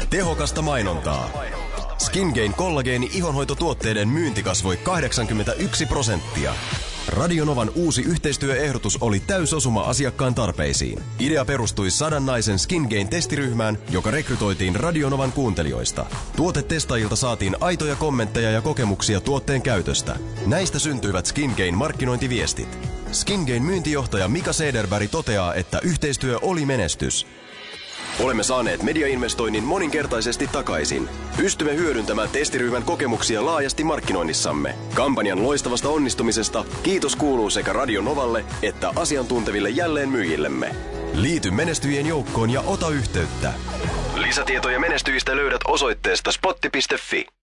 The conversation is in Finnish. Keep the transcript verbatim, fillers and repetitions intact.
Tehokasta mainontaa. SkinGain kollageeni ihonhoitotuotteiden myynti kasvoi kahdeksankymmentäyksi prosenttia. Radionovan uusi yhteistyöehdotus oli täysosuma asiakkaan tarpeisiin. Idea perustui sadan naisen SkinGain testiryhmään, joka rekrytoitiin Radionovan kuuntelijoista. Tuotetestaajilta saatiin aitoja kommentteja ja kokemuksia tuotteen käytöstä. Näistä syntyivät SkinGain markkinointiviestit. SkinGain myyntijohtaja Mika Sederberg toteaa, että yhteistyö oli menestys. Olemme saaneet mediainvestoinnin moninkertaisesti takaisin. Pystymme hyödyntämään testiryhmän kokemuksia laajasti markkinoinnissamme. Kampanjan loistavasta onnistumisesta kiitos kuuluu sekä Radio Novalle että asiantunteville jälleenmyyjillemme. Liity menestyjien joukkoon ja ota yhteyttä. Lisätietoja menestyjistä löydät osoitteesta spotti piste fi.